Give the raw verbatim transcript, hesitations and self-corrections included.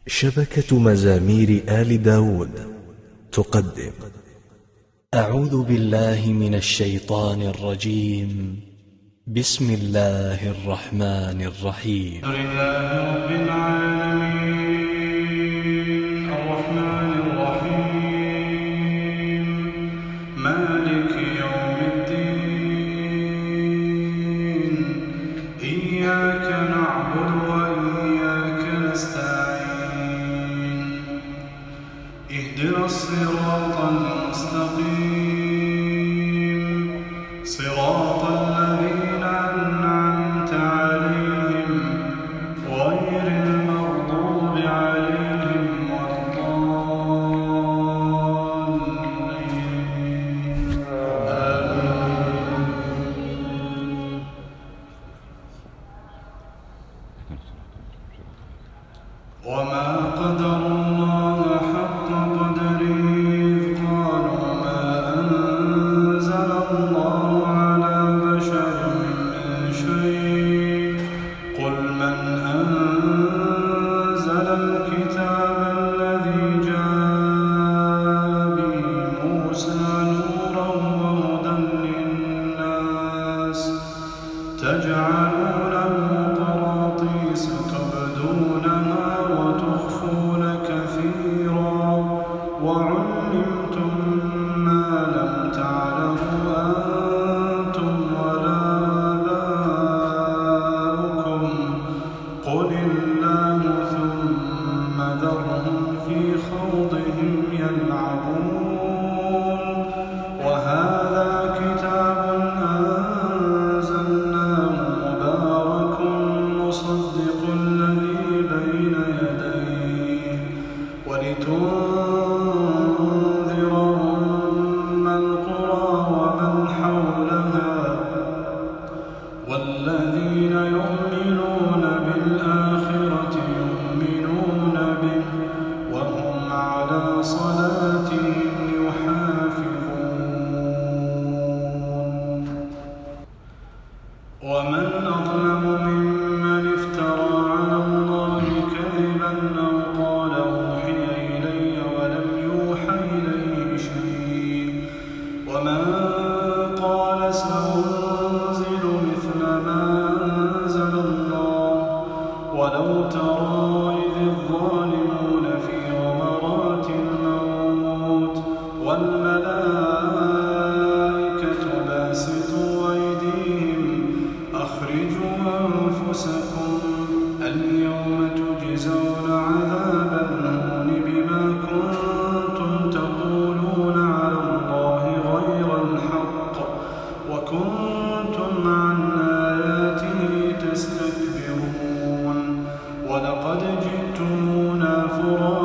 شبكة مزامير آل داود تقدم. أعوذ بالله من الشيطان الرجيم. بسم الله الرحمن الرحيم. الحمد لله رب العالمين الرحمن الرحيم مالك يوم الدين إياك نعبد وإياك نستعين اهدنا الصراط المستقيم صراط الذين أنعمت عليهم غير المغضوب عليهم ولا الضالين آمين. وما قدر الله حق قدره إذ قالوا ما أنزل الله على بشر من شيء قل من أنزل الكتاب الذي جاء به موسى نورا وهدى للناس تجعلونه قراطيس تبدونها وتخفون كثيرا وعلمتم ما لم تعلموا أنتم ولا آباؤكم قل الله ثم ذرهم في خوضهم يلعبون وهذا كتاب أنزلناه مبارك مصدق الذي بين يديه ولتنذر أم القرى ومن حولها والذين يؤمنون بالآخرة يؤمنون به وهم على صلاتهم يحافظون ومن أظلم ممن افترى على الله كذبا أو قال أوحي إلي ولم يوحى إليه شيء ومن قال سأنزل مثل ما أنزل الله ولو ترى إذ الظالمون في غمرات الموت والملائكة باسطوا أيديهم أخرجوا أنفسكم اليوم تجزون عذاب الهون بما كنتم تقولون على الله غير الحق وكنتم عن آياته تستكبرون ولقد جئتمونا فرادا